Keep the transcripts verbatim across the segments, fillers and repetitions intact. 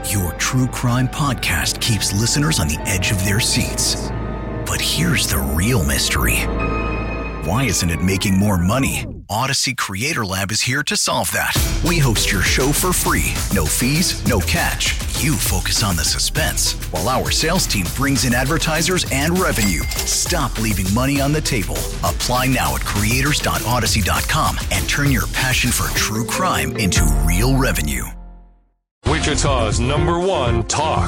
Your true crime podcast keeps listeners on the edge of their seats. But here's the real mystery. Why isn't it making more money? Odyssey Creator Lab is here to solve that. We host your show for free. No fees, no catch. You focus on the suspense, while our sales team brings in advertisers and revenue. Stop leaving money on the table. Apply now at creators dot odyssey dot com and turn your passion for true crime into real revenue. Wichita's number one talk.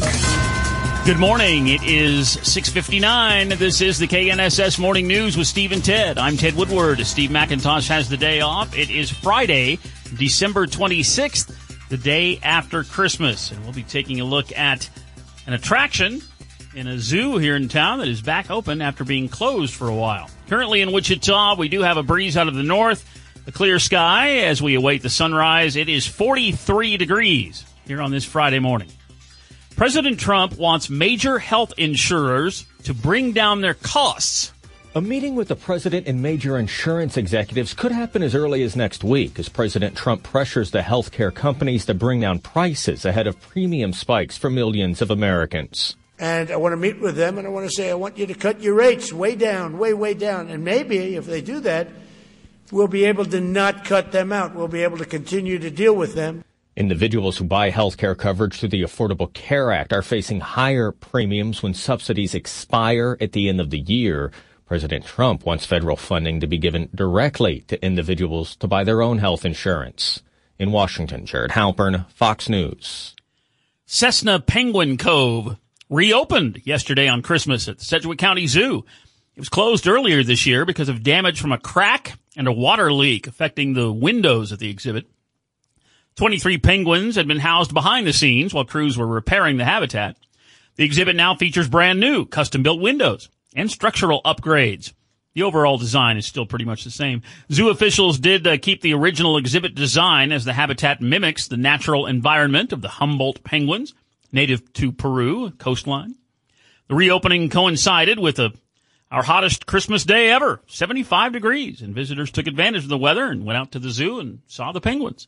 Good morning. It is six fifty-nine. This is the K N S S Morning News with Steve and Ted. I'm Ted Woodward. Steve McIntosh has the day off. It is Friday, December twenty-sixth, the day after Christmas. And we'll be taking a look at an attraction in a zoo here in town that is back open after being closed for a while. Currently in Wichita, we do have a breeze out of the north, a clear sky as we await the sunrise. It is forty-three degrees here on this Friday morning. President Trump wants major health insurers to bring down their costs. A meeting with the president and major insurance executives could happen as early as next week as President Trump pressures the healthcare companies to bring down prices ahead of premium spikes for millions of Americans. And I want to meet with them and I want to say, I want you to cut your rates way down, way, way down. And maybe if they do that, we'll be able to not cut them out. We'll be able to continue to deal with them. Individuals who buy health care coverage through the Affordable Care Act are facing higher premiums when subsidies expire at the end of the year. President Trump wants federal funding to be given directly to individuals to buy their own health insurance. In Washington, Jared Halpern, Fox News. Cessna Penguin Cove reopened yesterday on Christmas at the Sedgwick County Zoo. It was closed earlier this year because of damage from a crack and a water leak affecting the windows of the exhibit. twenty-three penguins had been housed behind the scenes while crews were repairing the habitat. The exhibit now features brand new custom-built windows and structural upgrades. The overall design is still pretty much the same. Zoo officials did uh, keep the original exhibit design as the habitat mimics the natural environment of the Humboldt penguins, native to Peru coastline. The reopening coincided with a, our hottest Christmas day ever, seventy-five degrees, and visitors took advantage of the weather and went out to the zoo and saw the penguins.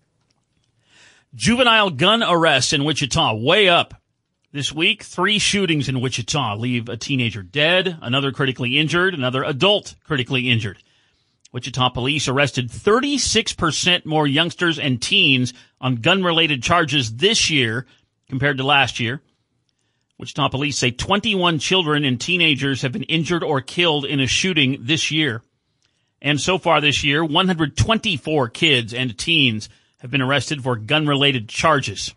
Juvenile gun arrests in Wichita way up. This week, three shootings in Wichita leave a teenager dead, another critically injured, another adult critically injured. Wichita police arrested thirty-six percent more youngsters and teens on gun-related charges this year compared to last year. Wichita police say twenty-one children and teenagers have been injured or killed in a shooting this year. And so far this year, one hundred twenty-four kids and teens have been arrested for gun-related charges.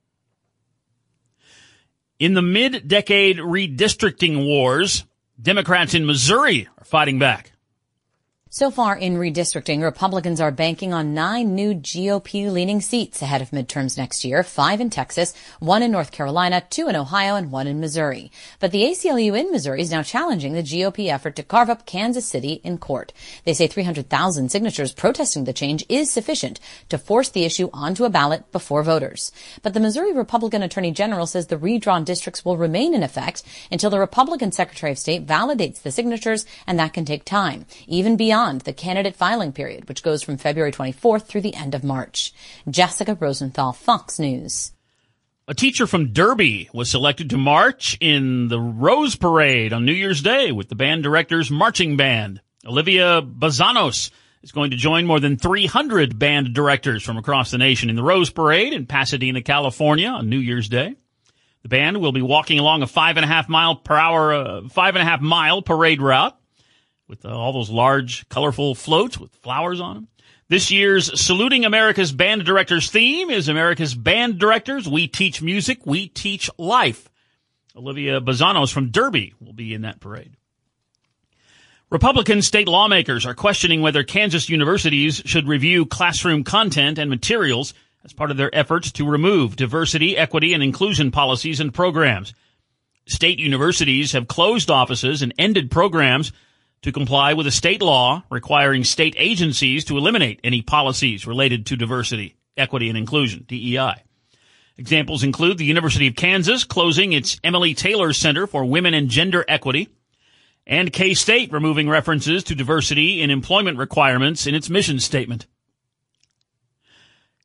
In the mid-decade redistricting wars, Democrats in Missouri are fighting back. So far in redistricting, Republicans are banking on nine new G O P-leaning seats ahead of midterms next year, five in Texas, one in North Carolina, two in Ohio, and one in Missouri. But the A C L U in Missouri is now challenging the G O P effort to carve up Kansas City in court. They say three hundred thousand signatures protesting the change is sufficient to force the issue onto a ballot before voters. But the Missouri Republican Attorney General says the redrawn districts will remain in effect until the Republican Secretary of State validates the signatures, and that can take time, even beyond the candidate filing period, which goes from February twenty-fourth through the end of March. Jessica Rosenthal, Fox News. A teacher from Derby was selected to march in the Rose Parade on New Year's Day with the band director's marching band. Olivia Bazanos is going to join more than three hundred band directors from across the nation in the Rose Parade in Pasadena, California on New Year's Day. The band will be walking along a five and a half mile per hour, uh, five and a half mile parade route with uh, all those large, colorful floats with flowers on them. This year's Saluting America's Band Directors theme is America's Band Directors. We teach music, we teach life. Olivia Bazanos from Derby will be in that parade. Republican state lawmakers are questioning whether Kansas universities should review classroom content and materials as part of their efforts to remove diversity, equity, and inclusion policies and programs. State universities have closed offices and ended programs to comply with a state law requiring state agencies to eliminate any policies related to diversity, equity, and inclusion, D E I. Examples include the University of Kansas closing its Emily Taylor Center for Women and Gender Equity, and K-State removing references to diversity in employment requirements in its mission statement.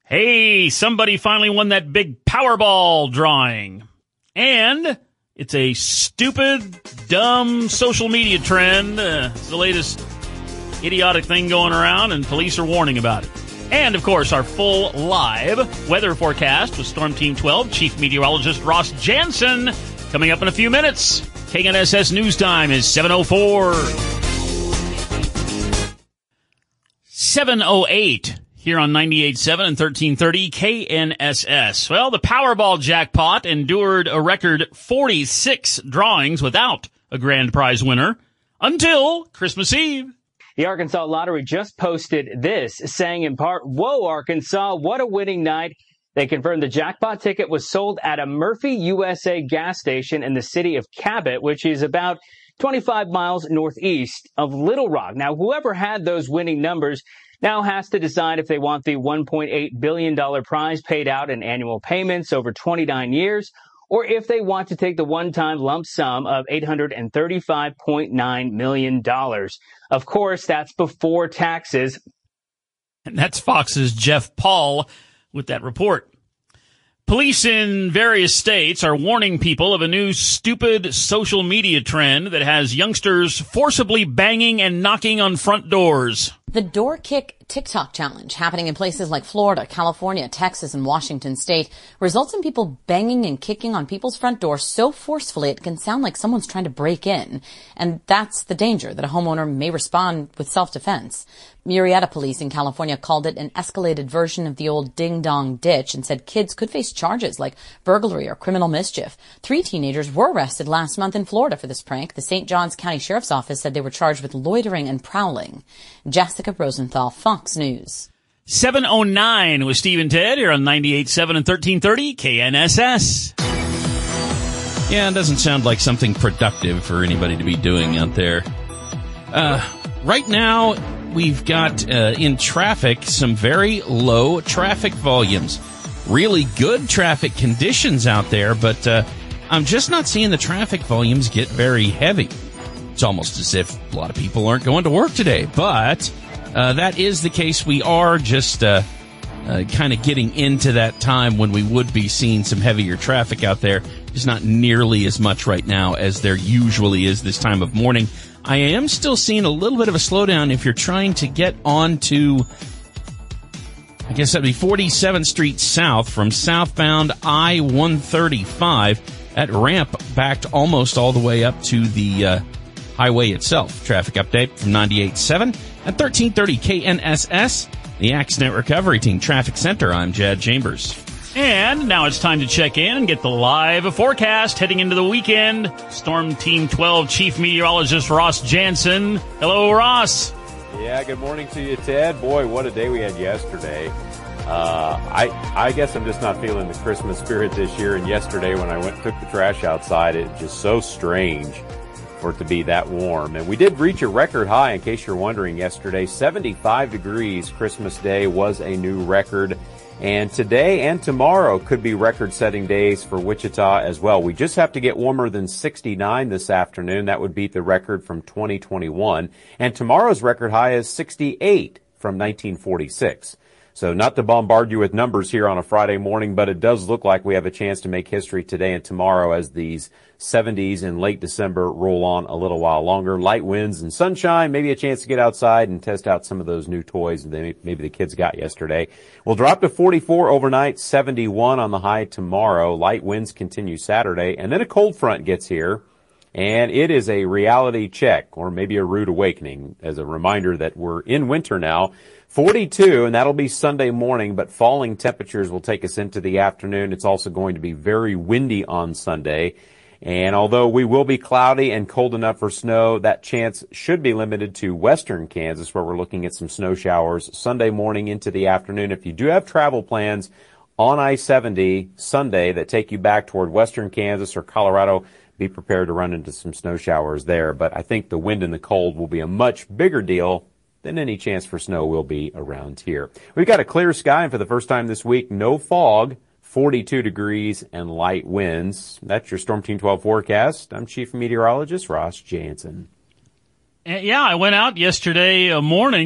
Hey, somebody finally won that big Powerball drawing. And it's a stupid, dumb social media trend. Uh, it's the latest idiotic thing going around, and police are warning about it. And, of course, our full live weather forecast with Storm Team twelve Chief Meteorologist Ross Jansen coming up in a few minutes. K N S S News Time is seven oh four. seven oh eight here on ninety-eight point seven and thirteen thirty K N S S. Well, the Powerball jackpot endured a record forty-six drawings without a grand prize winner until Christmas Eve. The Arkansas Lottery just posted this, saying in part, "Whoa, Arkansas, what a winning night." They confirmed the jackpot ticket was sold at a Murphy U S A gas station in the city of Cabot, which is about twenty-five miles northeast of Little Rock. Now, whoever had those winning numbers now has to decide if they want the one point eight billion dollars prize paid out in annual payments over twenty-nine years, or if they want to take the one-time lump sum of eight hundred thirty-five point nine million dollars. Of course, that's before taxes. And that's Fox's Jeff Paul with that report. Police in various states are warning people of a new stupid social media trend that has youngsters forcibly banging and knocking on front doors. The Door Kick TikTok challenge, happening in places like Florida, California, Texas, and Washington state, results in people banging and kicking on people's front doors so forcefully it can sound like someone's trying to break in. And that's the danger, that a homeowner may respond with self-defense. Murrieta police in California called it an escalated version of the old ding-dong ditch and said kids could face charges like burglary or criminal mischief. Three teenagers were arrested last month in Florida for this prank. The Saint Johns County Sheriff's Office said they were charged with loitering and prowling. Jessica Rosenthal, Fox News. seven oh nine with Steve and Ted here on ninety-eight point seven and thirteen thirty K N S S. Yeah, it doesn't sound like something productive for anybody to be doing out there. Uh, right now, we've got uh, in traffic some very low traffic volumes. Really good traffic conditions out there, but uh, I'm just not seeing the traffic volumes get very heavy. It's almost as if a lot of people aren't going to work today, but uh, that is the case. We are just uh, uh, kind of getting into that time when we would be seeing some heavier traffic out there. Just not nearly as much right now as there usually is this time of morning. I am still seeing a little bit of a slowdown if you're trying to get onto, I guess that'd be forty-seventh Street South from southbound I one thirty-five. That ramp backed almost all the way up to the uh, highway itself. Traffic update from ninety-eight point seven at thirteen thirty K N S S, the Accident Recovery Team Traffic Center. I'm Jad Chambers. And now it's time to check in and get the live forecast heading into the weekend. Storm Team twelve Chief Meteorologist Ross Jansen. Hello, Ross. Yeah, good morning to you, Ted. Boy, what a day we had yesterday. Uh, I I guess I'm just not feeling the Christmas spirit this year. And yesterday when I went and took the trash outside, it was just so strange for it to be that warm. And we did reach a record high, in case you're wondering, yesterday. seventy-five degrees Christmas Day was a new record. And today and tomorrow could be record-setting days for Wichita as well. We just have to get warmer than sixty-nine this afternoon. That would beat the record from twenty twenty-one. And tomorrow's record high is sixty-eight from nineteen forty-six. So not to bombard you with numbers here on a Friday morning, but it does look like we have a chance to make history today and tomorrow as these seventies in late December roll on a little while longer. Light winds and sunshine, maybe a chance to get outside and test out some of those new toys that maybe the kids got yesterday. We'll drop to forty-four overnight, seventy-one on the high tomorrow. Light winds continue Saturday, and then a cold front gets here. And it is a reality check, or maybe a rude awakening, as a reminder that we're in winter now. forty-two, and that'll be Sunday morning, but falling temperatures will take us into the afternoon. It's also going to be very windy on Sunday. And although we will be cloudy and cold enough for snow, that chance should be limited to western Kansas, where we're looking at some snow showers Sunday morning into the afternoon. If you do have travel plans on I seventy Sunday that take you back toward western Kansas or Colorado, be prepared to run into some snow showers there. But I think the wind and the cold will be a much bigger deal than any chance for snow will be around here. We've got a clear sky, and for the first time this week, no fog, forty-two degrees, and light winds. That's your Storm Team twelve forecast. I'm Chief Meteorologist Ross Jansen. Yeah, I went out yesterday morning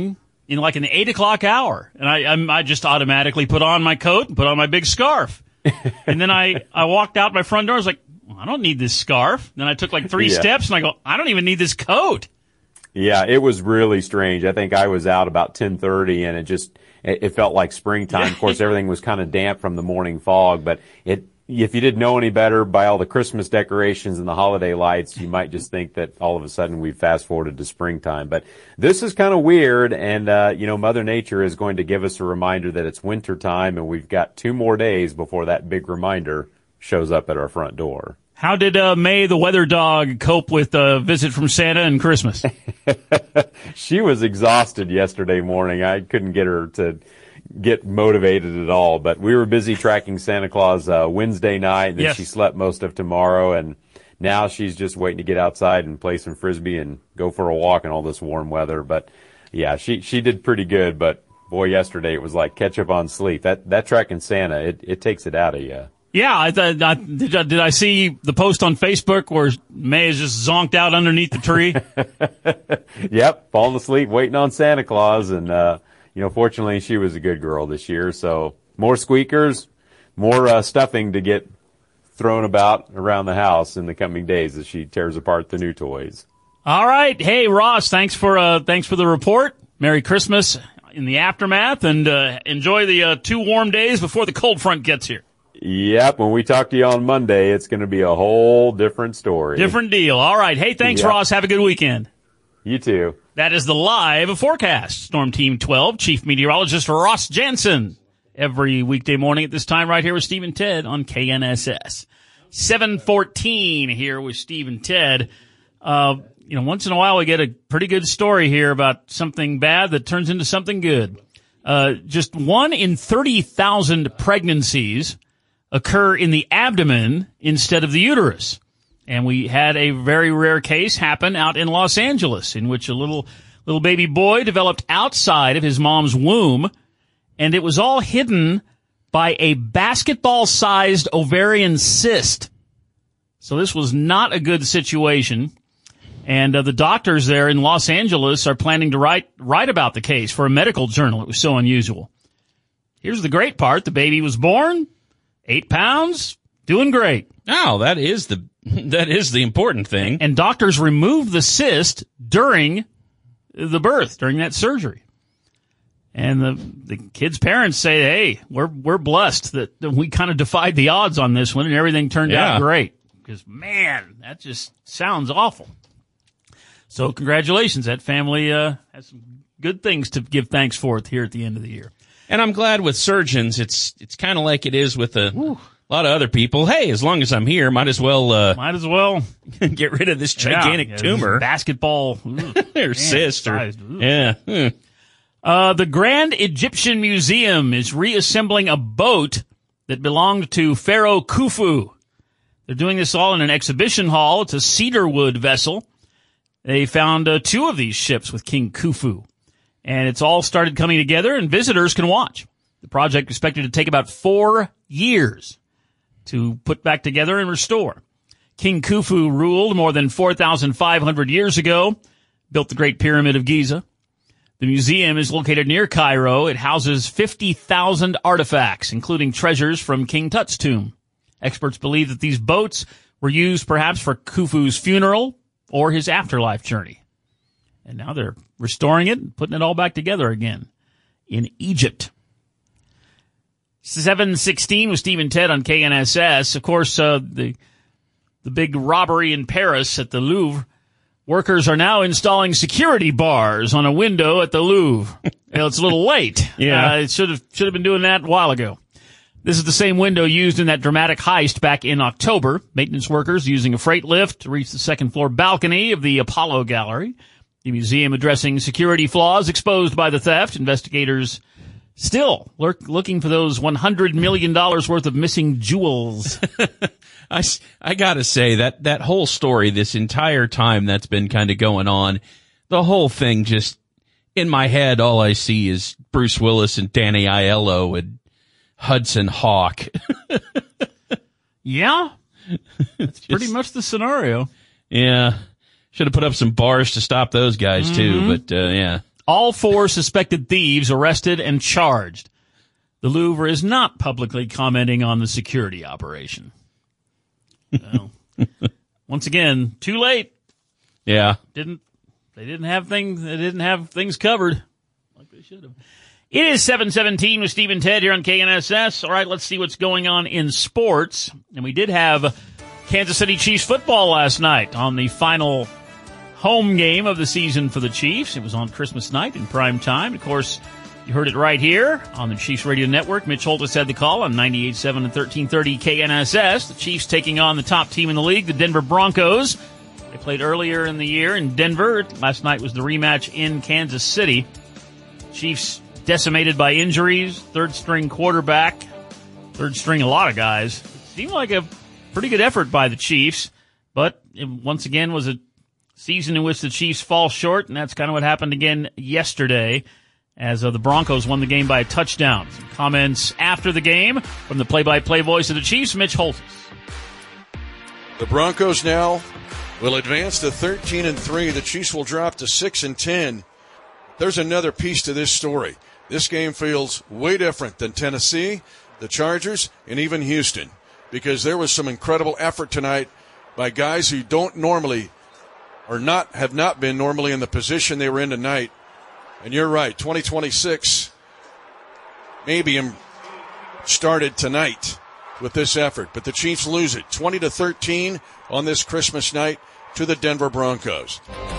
in like an eight o'clock hour. And I, I'm, I just automatically put on my coat and put on my big scarf. And then I, I walked out my front door. I was like, well, I don't need this scarf. Then I took like three yeah. steps and I go, I don't even need this coat. Yeah, it was really strange. I think I was out about ten thirty and it just, it, it felt like springtime. Of course, everything was kind of damp from the morning fog, but it, if you didn't know any better by all the Christmas decorations and the holiday lights, you might just think that all of a sudden we've fast forwarded to springtime. But this is kind of weird, and uh, you know, Mother Nature is going to give us a reminder that it's winter time, and we've got two more days before that big reminder shows up at our front door. How did uh, May the weather dog cope with a visit from Santa and Christmas? She was exhausted yesterday morning. I couldn't get her to get motivated at all, but we were busy tracking Santa Claus uh, Wednesday night, and then yes. she slept most of tomorrow, and now she's just waiting to get outside and play some Frisbee and go for a walk in all this warm weather. But yeah, she she did pretty good, but boy, yesterday it was like catch up on sleep. That that tracking Santa, it, it takes it out of you. Yeah, I, th- I did. I, did I see the post on Facebook where May is just zonked out underneath the tree? Yep, falling asleep, waiting on Santa Claus, and uh you know, fortunately, she was a good girl this year, so more squeakers, more uh, stuffing to get thrown about around the house in the coming days as she tears apart the new toys. All right. Hey, Ross, thanks for uh, thanks for the report. Merry Christmas in the aftermath, and uh, enjoy the uh, two warm days before the cold front gets here. Yep, when we talk to you on Monday, it's going to be a whole different story. Different deal. All right. Hey, thanks, yep. Ross. Have a good weekend. You too. That is the live forecast. Storm Team twelve, Chief Meteorologist Ross Jansen. Every weekday morning at this time right here with Steve and Ted on K N S S. seven fourteen here with Steve and Ted. Uh, you know, once in a while we get a pretty good story here about something bad that turns into something good. Uh, just one in thirty thousand pregnancies occur in the abdomen instead of the uterus. And we had a very rare case happen out in Los Angeles in which a little little baby boy developed outside of his mom's womb, and it was all hidden by a basketball-sized ovarian cyst. So this was not a good situation. And uh, the doctors there in Los Angeles are planning to write write about the case for a medical journal. It was so unusual. Here's the great part. The baby was born, eight pounds, doing great. Oh, that is the that is the important thing. And doctors removed the cyst during the birth, during that surgery. And the the kid's parents say, "Hey, we're we're blessed that, that we kind of defied the odds on this one, and everything turned yeah. out great." Because man, that just sounds awful. So congratulations, that family uh, has some good things to give thanks for here at the end of the year. And I'm glad with surgeons, it's it's kind of like it is with a. Whew. A lot of other people, hey, as long as I'm here, might as well uh, might as well get rid of this gigantic yeah, yeah, tumor. This basketball or cyst. Or, yeah. Uh, the Grand Egyptian Museum is reassembling a boat that belonged to Pharaoh Khufu. They're doing this all in an exhibition hall. It's a cedarwood vessel. They found uh, two of these ships with King Khufu. And it's all started coming together, and visitors can watch. The project is expected to take about four years to put back together and restore. King Khufu ruled more than four thousand five hundred years ago, built the Great Pyramid of Giza. The museum is located near Cairo. It houses fifty thousand artifacts, including treasures from King Tut's tomb. Experts believe that these boats were used perhaps for Khufu's funeral or his afterlife journey. And now they're restoring it and putting it all back together again in Egypt. seven sixteen with Steve and Ted on K N S S. Of course, uh, the the big robbery in Paris at the Louvre. Workers are now installing security bars on a window at the Louvre. Well, it's a little late. Yeah. Uh, it should have should have been doing that a while ago. This is the same window used in that dramatic heist back in October. Maintenance workers using a freight lift to reach the second floor balcony of the Apollo Gallery. The museum addressing security flaws exposed by the theft. Investigators still lurk, looking for those one hundred million dollars worth of missing jewels. I, I gotta say, that, that whole story, this entire time that's been kind of going on, the whole thing just, in my head, all I see is Bruce Willis and Danny Aiello and Hudson Hawk. Yeah. That's just, pretty much the scenario. Yeah. Should have put up some bars to stop those guys, too, mm-hmm. but, uh, yeah. All four suspected thieves arrested and charged. The Louvre is not publicly commenting on the security operation. Well, once again, too late. Yeah. Didn't they didn't have things they didn't have things covered like they should have. It is seven seventeen with Steve and Ted here on K N S S. All right, let's see what's going on in sports. And we did have Kansas City Chiefs football last night on the final home game of the season for the Chiefs. It was on Christmas night in prime time. Of course, you heard it right here on the Chiefs Radio Network. Mitch Holtis had the call on ninety-eight point seven and thirteen thirty K N S S. The Chiefs taking on the top team in the league, the Denver Broncos. They played earlier in the year in Denver. Last night was the rematch in Kansas City. Chiefs decimated by injuries, third string quarterback, third string a lot of guys. It seemed like a pretty good effort by the Chiefs, but it once again was a season in which the Chiefs fall short, and that's kind of what happened again yesterday as uh, the Broncos won the game by a touchdown. Some comments after the game from the play-by-play voice of the Chiefs, Mitch Holtis. The Broncos now will advance to thirteen and three. The Chiefs will drop to six and ten. There's another piece to this story. This game feels way different than Tennessee, the Chargers, and even Houston, because there was some incredible effort tonight by guys who don't normally or not have not been normally in the position they were in tonight. And you're right, twenty twenty-six maybe started tonight with this effort, but the Chiefs lose it twenty to thirteen on this Christmas night to the Denver Broncos.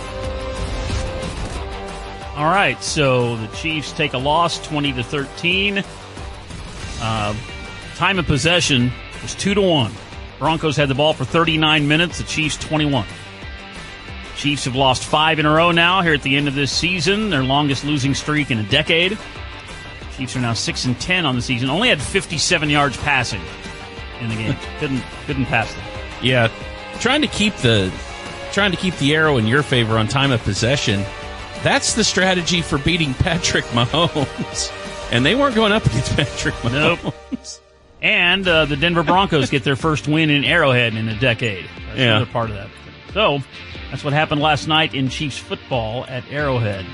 All right, so the Chiefs take a loss, twenty to thirteen. Uh, time of possession was two to one. Broncos had the ball for thirty-nine minutes. The Chiefs twenty-one. Chiefs have lost five in a row now here at the end of this season. Their longest losing streak in a decade. Chiefs are now six and ten on the season. Only had fifty-seven yards passing in the game. couldn't couldn't pass them. Yeah, trying to keep the trying to keep the arrow in your favor on time of possession. That's the strategy for beating Patrick Mahomes. And they weren't going up against Patrick Mahomes. Nope. And uh, the Denver Broncos get their first win in Arrowhead in a decade. That's yeah. another part of that. So that's what happened last night in Chiefs football at Arrowhead.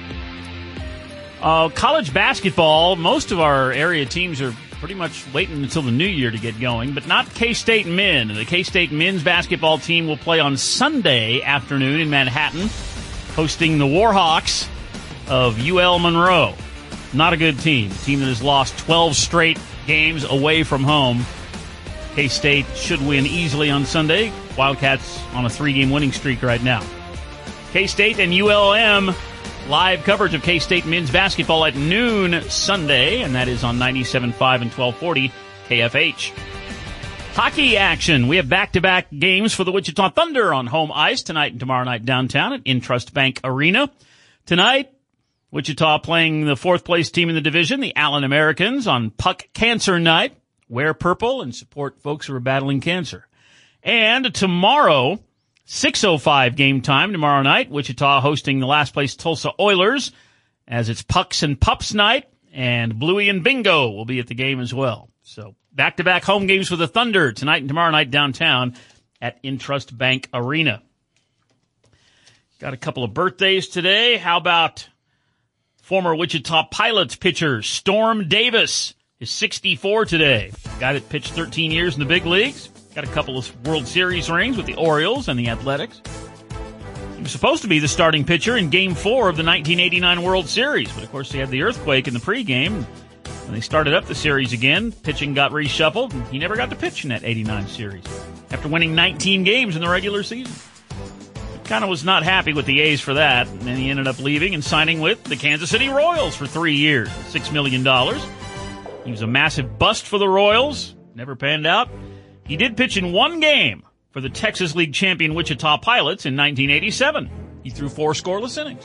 Uh, college basketball, most of our area teams are pretty much waiting until the new year to get going, but not K-State men. The K-State men's basketball team will play on Sunday afternoon in Manhattan, hosting the Warhawks of U L Monroe. Not a good team. A team that has lost twelve straight games away from home. K-State should win easily on Sunday. Wildcats on a three-game winning streak right now. K-State and U L M live coverage of K-State men's basketball at noon Sunday, and that is on ninety-seven point five and twelve forty K F H. Hockey action. We have back-to-back games for the Wichita Thunder on home ice tonight and tomorrow night downtown at Intrust Bank Arena. Tonight, Wichita playing the fourth-place team in the division, the Allen Americans, on Puck Cancer Night. Wear purple and support folks who are battling cancer. And tomorrow, six oh five game time tomorrow night, Wichita hosting the last-place Tulsa Oilers as it's Pucks and Pups night, and Bluey and Bingo will be at the game as well. So back-to-back home games for the Thunder tonight and tomorrow night downtown at Intrust Bank Arena. Got a couple of birthdays today. How about former Wichita Pilots pitcher Storm Davis is sixty-four today. Guy that pitched thirteen years in the big leagues. Got a couple of World Series rings with the Orioles and the Athletics. He was supposed to be the starting pitcher in Game four of the nineteen eighty-nine World Series, but of course he had the earthquake in the pregame. When they started up the series again, pitching got reshuffled, and he never got to pitch in that eighty-nine series after winning nineteen games in the regular season. Kind of was not happy with the A's for that, and then he ended up leaving and signing with the Kansas City Royals for three years, six million dollars. He was a massive bust for the Royals, never panned out. He did pitch in one game for the Texas League champion Wichita Pilots in nineteen eighty-seven. He threw four scoreless innings.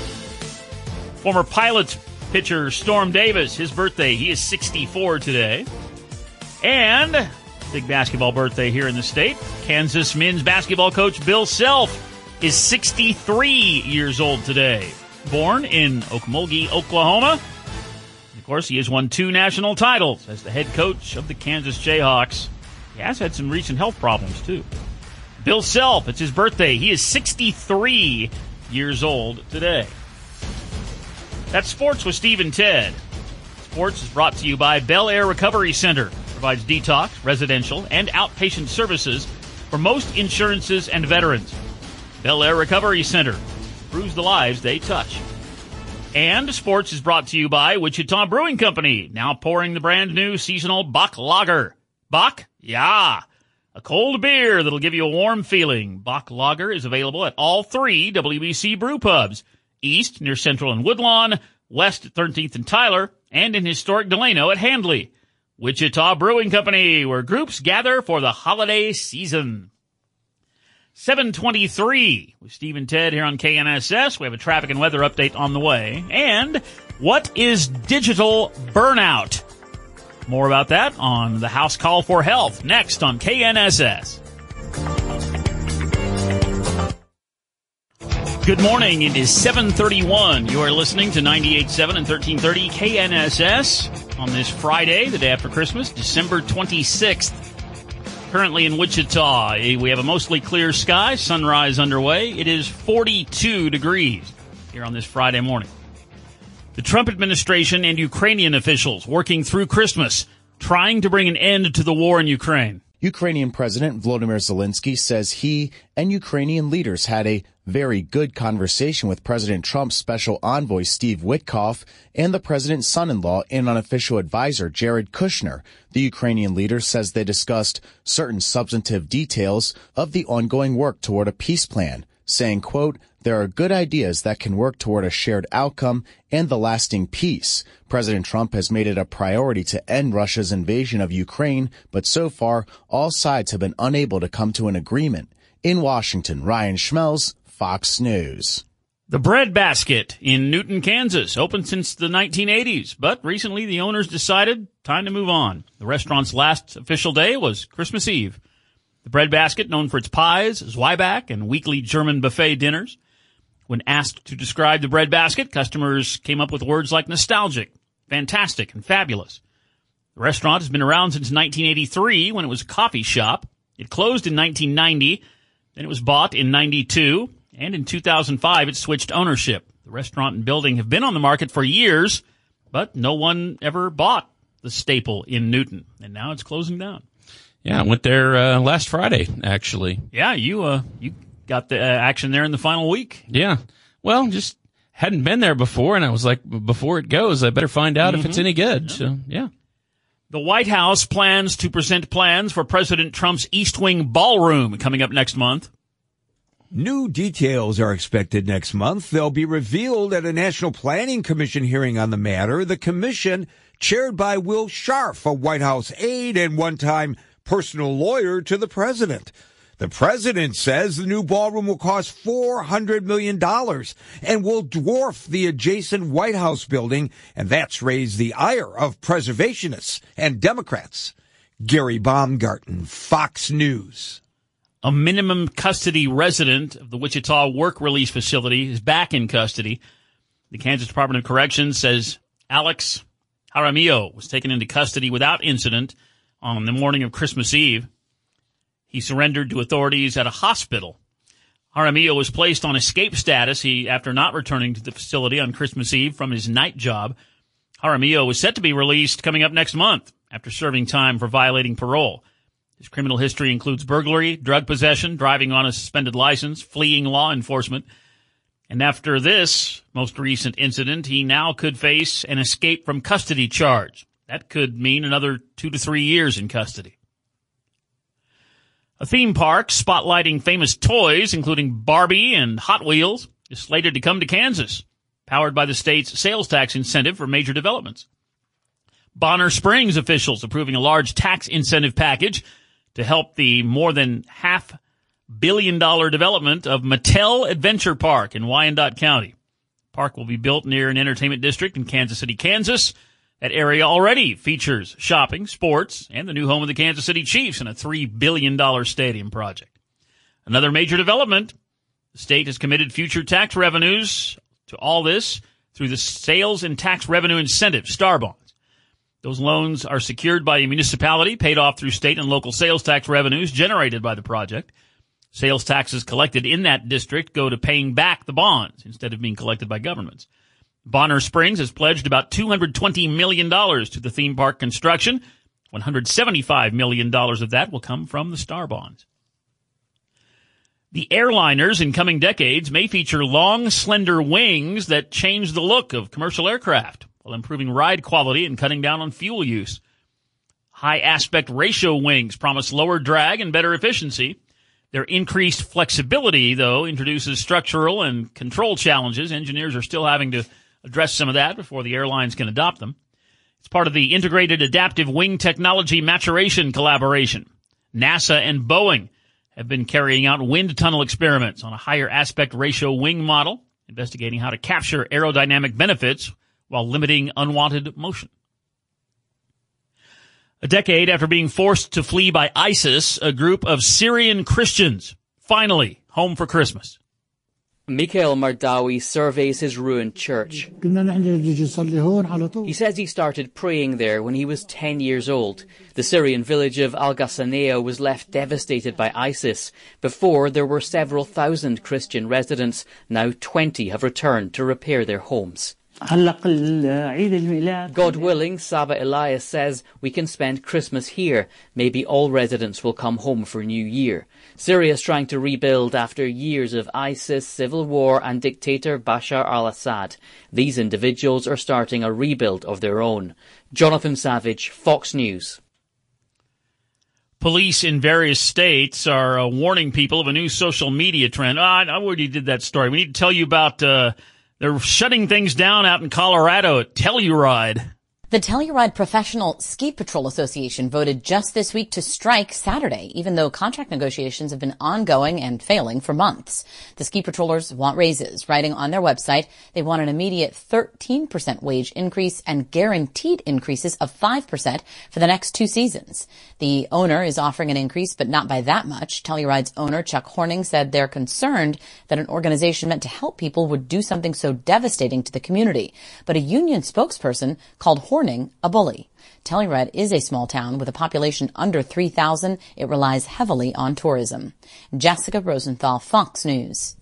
Former Pilots pitcher Storm Davis, his birthday, he is sixty-four today. And big basketball birthday here in the state, Kansas men's basketball coach Bill Self is sixty-three years old today. Born in Okmulgee, Oklahoma. And of course, he has won two national titles as the head coach of the Kansas Jayhawks. He has had some recent health problems, too. Bill Self, it's his birthday. He is sixty-three years old today. That's Sports with Steve and Ted. Sports is brought to you by Bel Air Recovery Center. Provides detox, residential, and outpatient services for most insurances and veterans. Bel Air Recovery Center improves the lives they touch. And sports is brought to you by Wichita Brewing Company, now pouring the brand new seasonal Bach Lager. Bach? Yeah. A cold beer that'll give you a warm feeling. Bach Lager is available at all three W B C brew pubs. East near Central and Woodlawn, west at thirteenth and Tyler, and in historic Delano at Handley. Wichita Brewing Company, where groups gather for the holiday season. seven twenty-three with Steve and Ted here on K N S S. We have a traffic and weather update on the way. And what is digital burnout? More about that on the House Call for Health next on K N S S. Good morning. It is seven thirty-one. You are listening to ninety-eight point seven and thirteen thirty K N S S on this Friday, the day after Christmas, December twenty-sixth. Currently in Wichita, we have a mostly clear sky, sunrise underway. It is forty-two degrees here on this Friday morning. The Trump administration and Ukrainian officials working through Christmas, trying to bring an end to the war in Ukraine. Ukrainian President Volodymyr Zelensky says he and Ukrainian leaders had a very good conversation with President Trump's special envoy Steve Witkoff and the president's son-in-law and unofficial advisor Jared Kushner. The Ukrainian leader says they discussed certain substantive details of the ongoing work toward a peace plan, saying, quote, "There are good ideas that can work toward a shared outcome and the lasting peace. President Trump has made it a priority to end Russia's invasion of Ukraine, but so far, all sides have been unable to come to an agreement." In Washington, Ryan Schmelz, Fox News. The Bread Basket in Newton, Kansas, open since the nineteen eighties, but recently the owners decided time to move on. The restaurant's last official day was Christmas Eve. The Bread Basket, known for its pies, Zwieback, and weekly German buffet dinners. When asked to describe the Bread Basket, customers came up with words like nostalgic, fantastic, and fabulous. The restaurant has been around since nineteen eighty-three, when it was a coffee shop. It closed in nineteen ninety, then it was bought in ninety-two, and in two thousand five it switched ownership. The restaurant and building have been on the market for years, but no one ever bought the staple in Newton, and now it's closing down. Yeah, I went there uh, last Friday, actually. Yeah, you uh, you got the uh, action there in the final week. Yeah. Well, just hadn't been there before, and I was like, before it goes, I better find out mm-hmm. if it's any good. Yeah. So, yeah. The White House plans to present plans for President Trump's East Wing Ballroom coming up next month. New details are expected next month. They'll be revealed at a National Planning Commission hearing on the matter. The commission, chaired by Will Scharf, a White House aide and one-time personal lawyer to the president. The president says the new ballroom will cost four hundred million dollars and will dwarf the adjacent White House building, and that's raised the ire of preservationists and Democrats. Gary Baumgarten, Fox News. A minimum custody resident of the Wichita Work Release Facility is back in custody. The Kansas Department of Corrections says Alex Jaramillo was taken into custody without incident on the morning of Christmas Eve. He surrendered to authorities at a hospital. Jaramillo was placed on escape status he, after not returning to the facility on Christmas Eve from his night job. Jaramillo was set to be released coming up next month after serving time for violating parole. His criminal history includes burglary, drug possession, driving on a suspended license, fleeing law enforcement. And after this most recent incident, he now could face an escape from custody charge. That could mean another two to three years in custody. A theme park spotlighting famous toys, including Barbie and Hot Wheels, is slated to come to Kansas, powered by the state's sales tax incentive for major developments. Bonner Springs officials approving a large tax incentive package to help the more than half billion dollar development of Mattel Adventure Park in Wyandotte County. The park will be built near an entertainment district in Kansas City, Kansas. That area already features shopping, sports, and the new home of the Kansas City Chiefs in a three billion dollars stadium project. Another major development, the state has committed future tax revenues to all this through the Sales and Tax Revenue Incentive, STAR bonds. Those loans are secured by a municipality, paid off through state and local sales tax revenues generated by the project. Sales taxes collected in that district go to paying back the bonds instead of being collected by governments. Bonner Springs has pledged about two hundred twenty million dollars to the theme park construction. one hundred seventy-five million dollars of that will come from the Star Bonds. The airliners in coming decades may feature long, slender wings that change the look of commercial aircraft while improving ride quality and cutting down on fuel use. High aspect ratio wings promise lower drag and better efficiency. Their increased flexibility, though, introduces structural and control challenges. Engineers are still having to address some of that before the airlines can adopt them. It's part of the Integrated Adaptive Wing Technology Maturation Collaboration. NASA and Boeing have been carrying out wind tunnel experiments on a higher aspect ratio wing model, investigating how to capture aerodynamic benefits while limiting unwanted motion. A decade after being forced to flee by ISIS, a group of Syrian Christians finally home for Christmas. Mikhail Mardawi surveys his ruined church. He says he started praying there when he was ten years old. The Syrian village of Al-Ghassaniyah was left devastated by ISIS. Before, there were several thousand Christian residents. Now twenty have returned to repair their homes. God willing, Saba Elias says, we can spend Christmas here. Maybe all residents will come home for New Year. Syria is trying to rebuild after years of ISIS, civil war and dictator Bashar al-Assad. These individuals are starting a rebuild of their own. Jonathan Savage, Fox News. Police in various states are uh, warning people of a new social media trend. Oh, I, I already did that story. We need to tell you about... Uh, They're shutting things down out in Colorado at Telluride. The Telluride Professional Ski Patrol Association voted just this week to strike Saturday, even though contract negotiations have been ongoing and failing for months. The ski patrollers want raises, writing on their website they want an immediate thirteen percent wage increase and guaranteed increases of five percent for the next two seasons. The owner is offering an increase, but not by that much. Telluride's owner, Chuck Horning, said they're concerned that an organization meant to help people would do something so devastating to the community. But a union spokesperson called Horning a bully. Telluride is a small town with a population under three thousand. It relies heavily on tourism. Jessica Rosenthal, Fox News.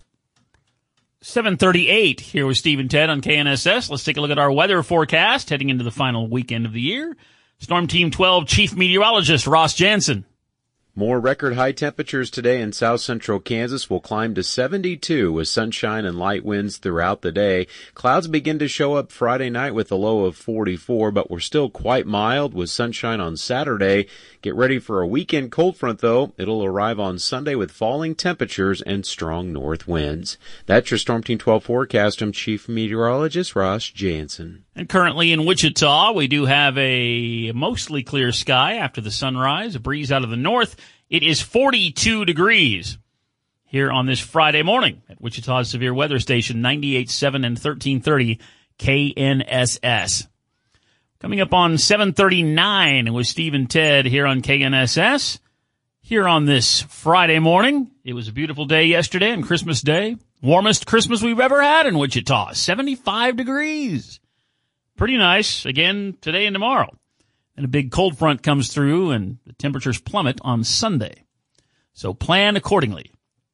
seven thirty-eight here with Steve and Ted on K N S S. Let's take a look at our weather forecast heading into the final weekend of the year. Storm Team twelve Chief Meteorologist Ross Jansen. More record high temperatures today in south central Kansas will climb to seventy-two with sunshine and light winds throughout the day. Clouds begin to show up Friday night with a low of forty-four, but we're still quite mild with sunshine on Saturday. Get ready for a weekend cold front, though. It'll arrive on Sunday with falling temperatures and strong north winds. That's your Storm Team twelve forecast. I'm Chief Meteorologist Ross Jansen. And currently in Wichita, we do have a mostly clear sky after the sunrise, a breeze out of the north. It is forty-two degrees here on this Friday morning at Wichita's Severe Weather Station, ninety-eight point seven and thirteen thirty K N S S. Coming up on seven thirty-nine with Steve and Ted here on K N S S. Here on this Friday morning, it was a beautiful day yesterday on Christmas Day. Warmest Christmas we've ever had in Wichita, seventy-five degrees. Pretty nice, again, today and tomorrow. And a big cold front comes through and the temperatures plummet on Sunday. So plan accordingly.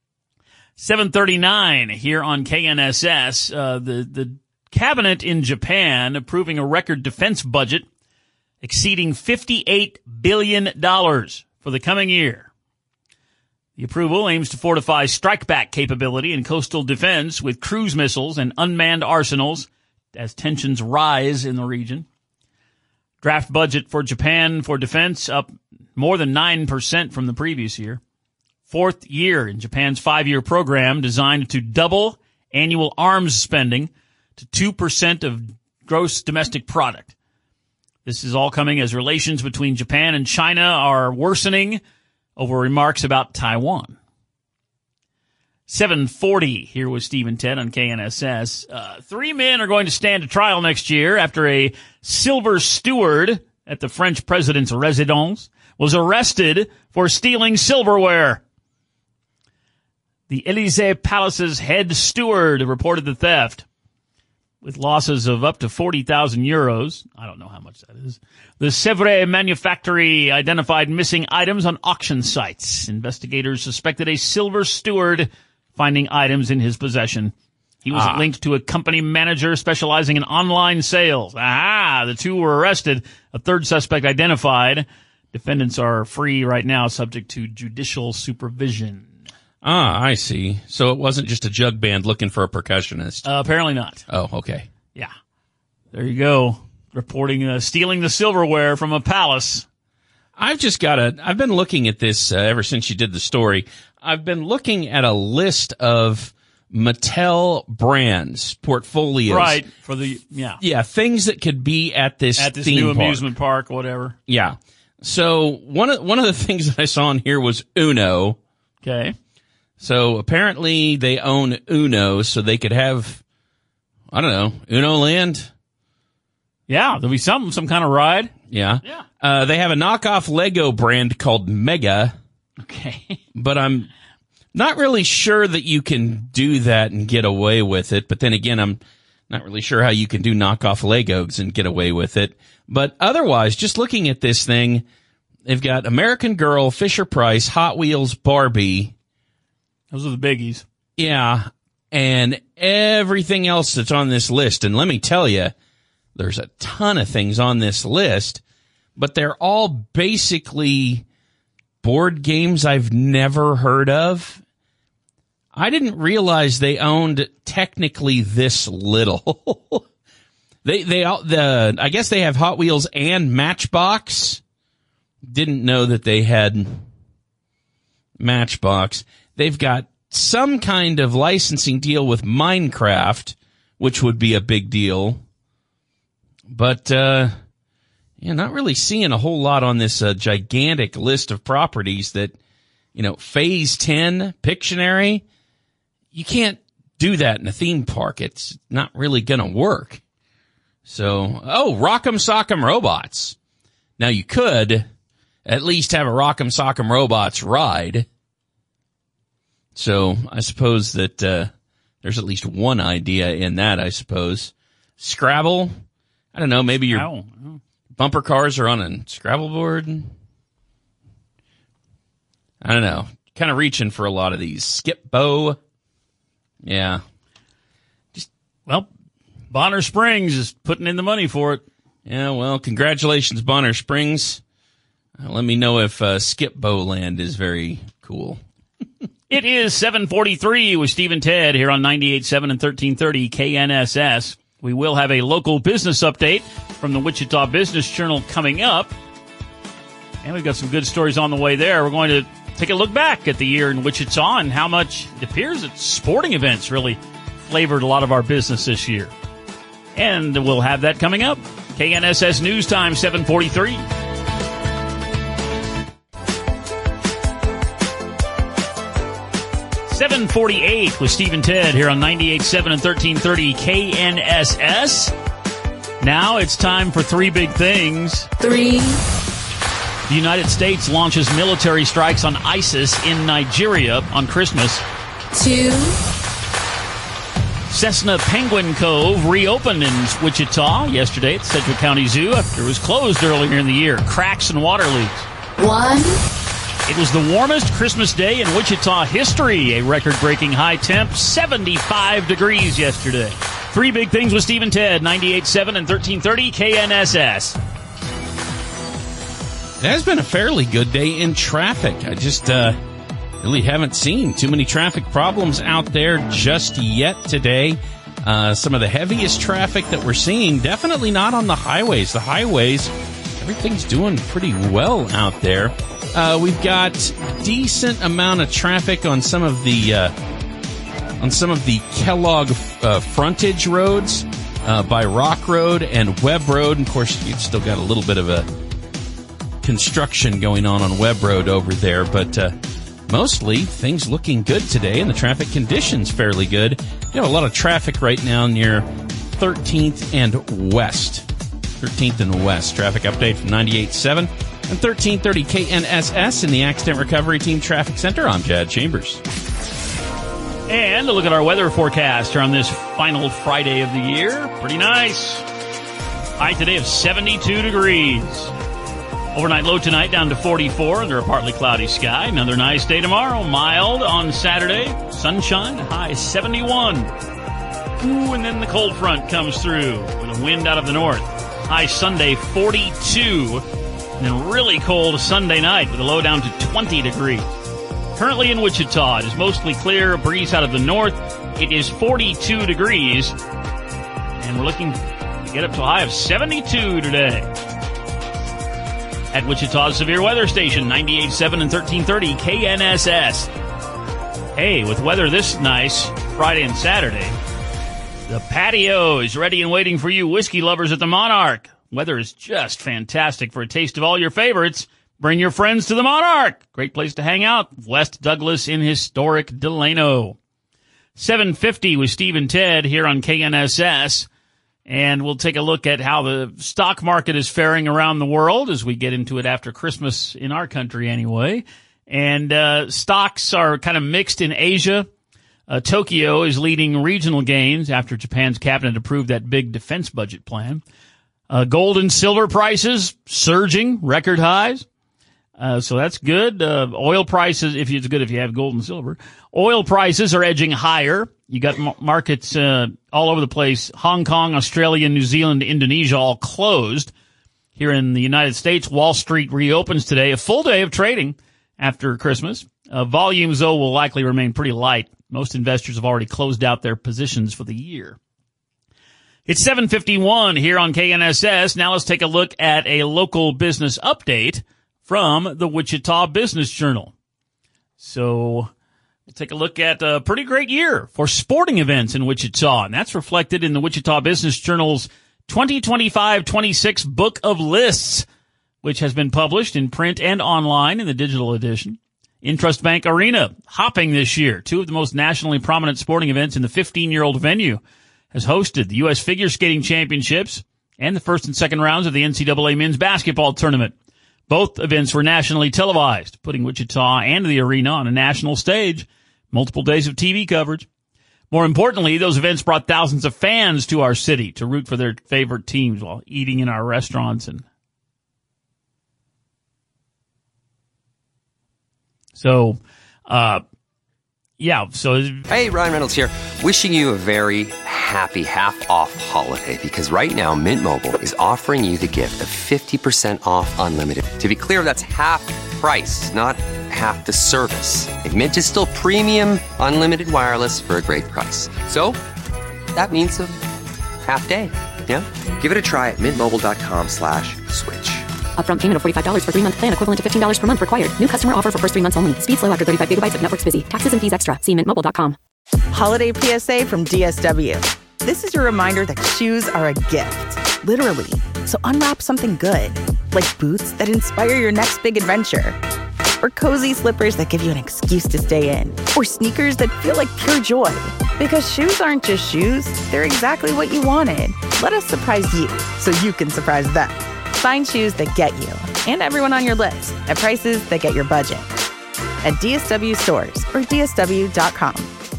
seven thirty-nine here on K N S S. Uh, the, the cabinet in Japan approving a record defense budget exceeding fifty-eight billion dollars for the coming year. The approval aims to fortify strike-back capability in coastal defense with cruise missiles and unmanned arsenals as tensions rise in the region. Draft budget for Japan for defense up more than nine percent from the previous year. Fourth year in Japan's five-year program designed to double annual arms spending to two percent of gross domestic product. This is all coming as relations between Japan and China are worsening over remarks about Taiwan. seven forty here with Steve and Ted on K N S S. Uh, three men are going to stand a trial next year after a silver steward at the French president's residence was arrested for stealing silverware. The Elysee Palace's head steward reported the theft with losses of up to forty thousand euros. I don't know how much that is. The Sèvres manufactory identified missing items on auction sites. Investigators suspected a silver steward finding items in his possession He was Ah. linked to a company manager specializing in online sales. Ah, the two were arrested. A third suspect identified. Defendants are free right now, subject to judicial supervision. Ah, I see. So it wasn't just a jug band looking for a percussionist. Uh, apparently not. Oh, okay. Yeah. There you go. Reporting uh, stealing the silverware from a palace. I've just got a, I've been looking at this uh, ever since you did the story. I've been looking at a list of Mattel brands, portfolios. Right. For the, yeah. Yeah, things that could be at this At this theme new park. amusement park, whatever. Yeah. So one of, one of the things that I saw on here was Uno. Okay. So apparently they own Uno, so they could have, I don't know, Uno Land. Yeah, there'll be some, some kind of ride. Yeah. Yeah. Uh, they have a knockoff Lego brand called Mega. Okay. But I'm not really sure that you can do that and get away with it. But then again, I'm not really sure how you can do knockoff Legos and get away with it. But otherwise, just looking at this thing, they've got American Girl, Fisher-Price, Hot Wheels, Barbie. Those are the biggies. Yeah. And everything else that's on this list. And let me tell you, there's a ton of things on this list, but they're all basically board games I've never heard of. I didn't realize they owned technically this little. they, they, the, I guess they have Hot Wheels and Matchbox. Didn't know that they had Matchbox. They've got some kind of licensing deal with Minecraft, which would be a big deal. But, uh, yeah, not really seeing a whole lot on this uh, gigantic list of properties that, you know, Phase ten, Pictionary, you can't do that in a theme park. It's not really going to work. So, oh, Rock'em Sock'em Robots. Now, you could at least have a Rock'em Sock'em Robots ride. So, I suppose that uh, there's at least one idea in that, I suppose. Scrabble. I don't know, maybe your Oh. bumper cars are on a Scrabble board. I don't know. Kind of reaching for a lot of these. Skip Bow. Yeah. Just, well, Bonner Springs is putting in the money for it. Yeah, well, congratulations, Bonner Springs. Uh, let me know if uh, Skip Bow Land is very cool. It is seven forty-three with Steve and Ted here on ninety-eight point seven and thirteen thirty K N S S. We will have a local business update from the Wichita Business Journal coming up. And we've got some good stories on the way there. We're going to take a look back at the year in Wichita and how much it appears that sporting events really flavored a lot of our business this year. And we'll have that coming up. K N S S News Time, seven forty-three. seven forty-eight with Steve and Ted here on ninety-eight point seven and thirteen thirty K N S S. Now it's time for three big things. Three. The United States launches military strikes on ISIS in Nigeria on Christmas. Two. Cessna Penguin Cove reopened in Wichita yesterday at Sedgwick County Zoo after it was closed earlier in the year. Cracks and water leaks. One. It was the warmest Christmas day in Wichita history. A record-breaking high temp, seventy-five degrees yesterday. Three big things with Steve and Ted, ninety-eight point seven and thirteen thirty K N S S. It has been a fairly good day in traffic. I just uh, really haven't seen too many traffic problems out there just yet today. Uh, some of the heaviest traffic that we're seeing, definitely not on the highways. The highways, everything's doing pretty well out there. Uh, we've got decent amount of traffic on some of the uh, on some of the Kellogg uh, frontage roads uh, by Rock Road and Webb Road. And of course, you've still got a little bit of a construction going on on Webb Road over there, but uh, mostly things looking good today, and the traffic conditions fairly good. You have a lot of traffic right now near thirteenth and West. thirteenth and West. Traffic update from ninety-eight point seven and thirteen thirty K N S S in the Accident Recovery Team Traffic Center. I'm Chad Chambers. And a look at our weather forecast here on this final Friday of the year. Pretty nice. High today of seventy-two degrees. Overnight low tonight down to forty-four under a partly cloudy sky. Another nice day tomorrow. Mild on Saturday. Sunshine, high seventy-one. Ooh, and then the cold front comes through with a wind out of the north. High Sunday, forty-two. And then really cold Sunday night with a low down to twenty degrees. Currently in Wichita, it is mostly clear, a breeze out of the north. It is forty-two degrees. And we're looking to get up to a high of seventy-two today. At Wichita's Severe Weather Station, ninety-eight point seven and thirteen thirty K N S S. Hey, with weather this nice, Friday and Saturday, the patio is ready and waiting for you whiskey lovers at the Monarch. Weather is just fantastic for a taste of all your favorites. Bring your friends to the Monarch. Great place to hang out. West Douglas in historic Delano. seven fifty with Steve and Ted here on K N S S. And we'll take a look at how the stock market is faring around the world as we get into it after Christmas in our country anyway. And uh stocks are kind of mixed in Asia. Uh, Tokyo is leading regional gains after Japan's cabinet approved that big defense budget plan. Uh, gold and silver prices surging, record highs. Uh, so that's good. Uh, oil prices, if you, it's good if you have gold and silver. Oil prices are edging higher. You got m- markets uh, all over the place. Hong Kong, Australia, New Zealand, Indonesia all closed. Here in the United States, Wall Street reopens today. A full day of trading after Christmas. Uh, volumes, though, will likely remain pretty light. Most investors have already closed out their positions for the year. It's seven fifty-one here on K N S S. Now let's take a look at a local business update from the Wichita Business Journal. So we'll take a look at a pretty great year for sporting events in Wichita, and that's reflected in the Wichita Business Journal's twenty twenty-five twenty-six Book of Lists, which has been published in print and online in the digital edition. Intrust Bank Arena, hopping this year. Two of the most nationally prominent sporting events in the fifteen-year-old venue, has hosted the U S Figure Skating Championships and the first and second rounds of the N C double A Men's Basketball Tournament. Both events were nationally televised, putting Wichita and the arena on a national stage. Multiple days of T V coverage. More importantly, those events brought thousands of fans to our city to root for their favorite teams while eating in our restaurants and So, uh, yeah, so. Hey, Ryan Reynolds here. Wishing you a very happy half-off holiday because right now Mint Mobile is offering you the gift of fifty percent off unlimited. To be clear, that's half price, not half the service. And Mint is still premium unlimited wireless for a great price. So, that means a half day, yeah? Give it a try at mintmobile.com slash switch. Upfront payment of forty-five dollars for three-month plan equivalent to fifteen dollars per month required. New customer offer for first three months only. Speed slow after thirty-five gigabytes if network's busy. Taxes and fees extra. See mint mobile dot com. Holiday P S A from D S W. This is your reminder that shoes are a gift. Literally. So unwrap something good. Like boots that inspire your next big adventure. Or cozy slippers that give you an excuse to stay in. Or sneakers that feel like pure joy. Because shoes aren't just shoes. They're exactly what you wanted. Let us surprise you so you can surprise them. Find shoes that get you and everyone on your list at prices that get your budget. At D S W stores or D S W dot com.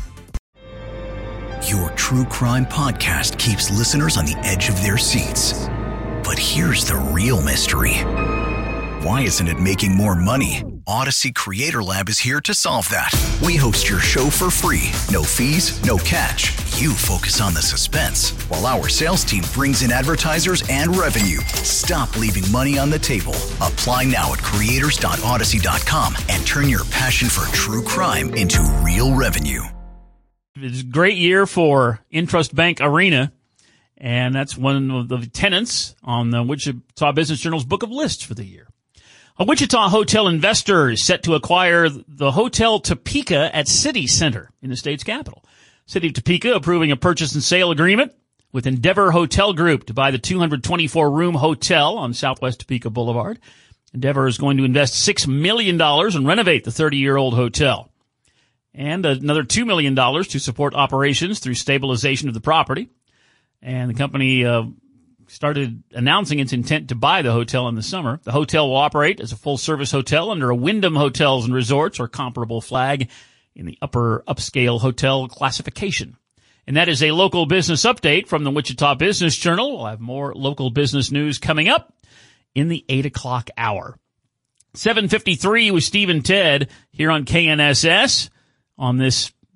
Your true crime podcast keeps listeners on the edge of their seats. But here's the real mystery. Why isn't it making more money? Odyssey Creator Lab is here to solve that. We host your show for free. No fees, no catch. You focus on the suspense, while our sales team brings in advertisers and revenue. Stop leaving money on the table. Apply now at creators dot odyssey dot com and turn your passion for true crime into real revenue. It's a great year for Intrust Bank Arena, and that's one of the tenants on the Wichita Business Journal's Book of Lists for the year. A Wichita hotel investor is set to acquire the Hotel Topeka at City Center in the state's capital. City of Topeka approving a purchase and sale agreement with Endeavor Hotel Group to buy the two hundred twenty-four room hotel on Southwest Topeka Boulevard. Endeavor is going to invest six million dollars and renovate the thirty-year-old hotel. And another two million dollars to support operations through stabilization of the property. And the company uh, started announcing its intent to buy the hotel in the summer. The hotel will operate as a full-service hotel under a Wyndham Hotels and Resorts or comparable flag in the upper upscale hotel classification. And that is a local business update from the Wichita Business Journal. We'll have more local business news coming up in the eight o'clock hour. seven fifty-three with Steve and Ted here on K N S S on this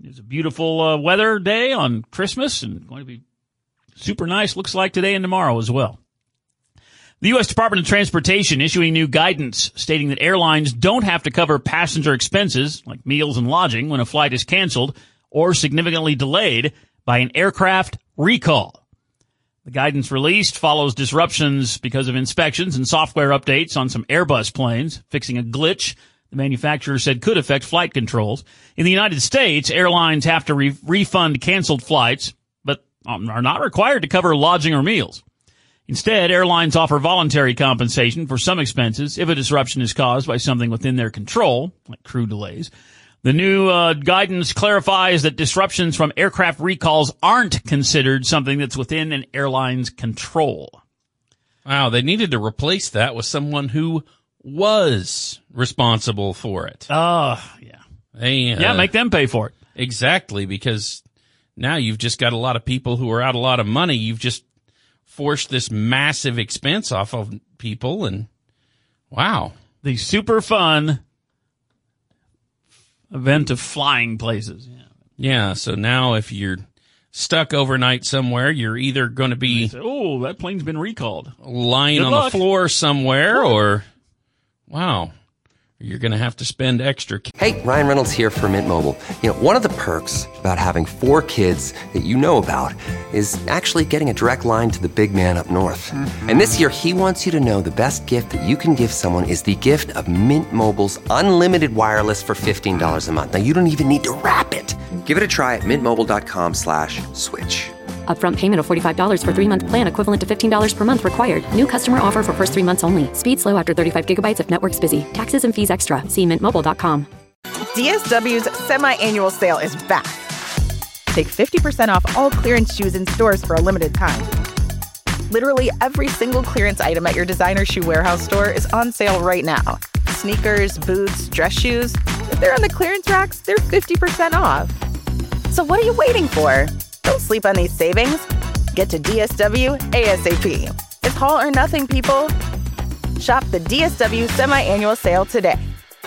It's a beautiful uh, weather day on Christmas and going to be super nice. Looks like today and tomorrow as well. The U S Department of Transportation issuing new guidance stating that airlines don't have to cover passenger expenses like meals and lodging when a flight is canceled or significantly delayed by an aircraft recall. The guidance released follows disruptions because of inspections and software updates on some Airbus planes, fixing a glitch the manufacturer said could affect flight controls. In the United States, airlines have to re- refund canceled flights, but um, are not required to cover lodging or meals. Instead, airlines offer voluntary compensation for some expenses if a disruption is caused by something within their control, like crew delays. The new uh, guidance clarifies that disruptions from aircraft recalls aren't considered something that's within an airline's control. Wow, they needed to replace that with someone who was responsible for it. Oh, yeah. They, uh, yeah, make them pay for it. Exactly, because now you've just got a lot of people who are out a lot of money. You've just forced this massive expense off of people, and wow. The super fun event of flying places. Yeah. Yeah, so now if you're stuck overnight somewhere, you're either going to be say, oh, that plane's been recalled. Lying Good on luck. the floor somewhere, What? or wow, you're going to have to spend extra. Hey, Ryan Reynolds here for Mint Mobile. You know, one of the perks about having four kids that you know about is actually getting a direct line to the big man up north. Mm-hmm. And this year, he wants you to know the best gift that you can give someone is the gift of Mint Mobile's unlimited wireless for fifteen dollars a month. Now, you don't even need to wrap it. Give it a try at mintmobile.com slash switch. Upfront payment of forty-five dollars for three-month plan equivalent to fifteen dollars per month required. New customer offer for first three months only. Speed slow after thirty-five gigabytes if network's busy. Taxes and fees extra. See mint mobile dot com. D S W's semi-annual sale is back. Take fifty percent off all clearance shoes in stores for a limited time. Literally every single clearance item at your designer shoe warehouse store is on sale right now. Sneakers, boots, dress shoes. If they're on the clearance racks, they're fifty percent off. So what are you waiting for? Don't sleep on these savings. Get to D S W ASAP. It's haul or nothing, people. Shop the D S W semi-annual sale today.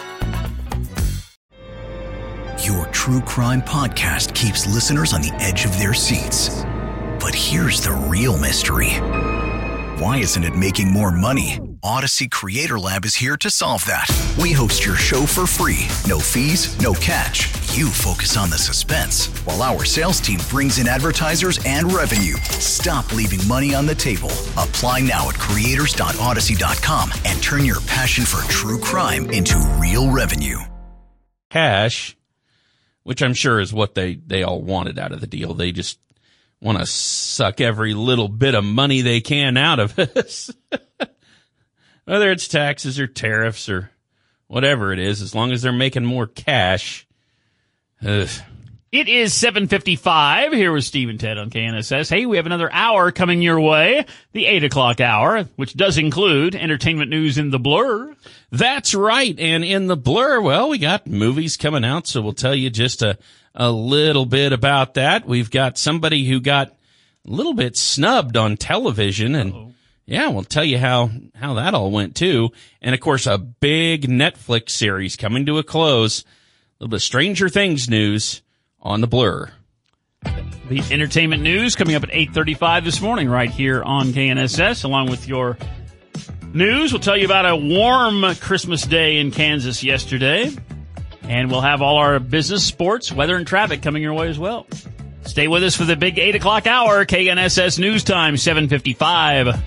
Your true crime podcast keeps listeners on the edge of their seats. But here's the real mystery. Why isn't it making more money? Odyssey Creator Lab is here to solve that. We host your show for free. No fees, no catch. You focus on the suspense, while our sales team brings in advertisers and revenue. Stop leaving money on the table. Apply now at creators dot odyssey dot com and turn your passion for true crime into real revenue. Cash, which I'm sure is what they, they all wanted out of the deal. They just want to suck every little bit of money they can out of us. Whether it's taxes or tariffs or whatever it is, as long as they're making more cash. Ugh. It is seven fifty-five. Here with Steve and Ted on K N S S. Hey, we have another hour coming your way. The eight o'clock hour, which does include entertainment news in the blur. That's right. And in the blur, well, we got movies coming out, so we'll tell you just a, a little bit about that. We've got somebody who got a little bit snubbed on television, and Uh-oh. yeah, we'll tell you how, how that all went too. And of course, a big Netflix series coming to a close. A little bit of Stranger Things news on the blur. The entertainment news coming up at eight thirty-five this morning right here on K N S S, along with your news. We'll tell you about a warm Christmas day in Kansas yesterday. And we'll have all our business, sports, weather, and traffic coming your way as well. Stay with us for the big eight o'clock hour. K N S S News Time, seven fifty-five.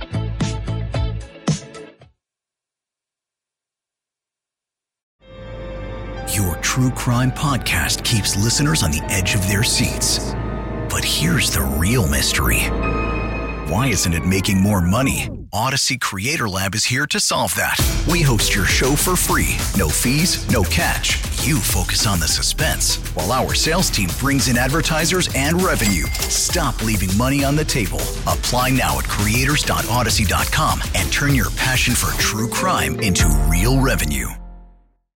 Your true crime podcast keeps listeners on the edge of their seats. But here's the real mystery. Why isn't it making more money? Odyssey Creator Lab is here to solve that. We host your show for free. No fees, no catch. You focus on the suspense, while our sales team brings in advertisers and revenue. Stop leaving money on the table. Apply now at creators dot odyssey dot com and turn your passion for true crime into real revenue.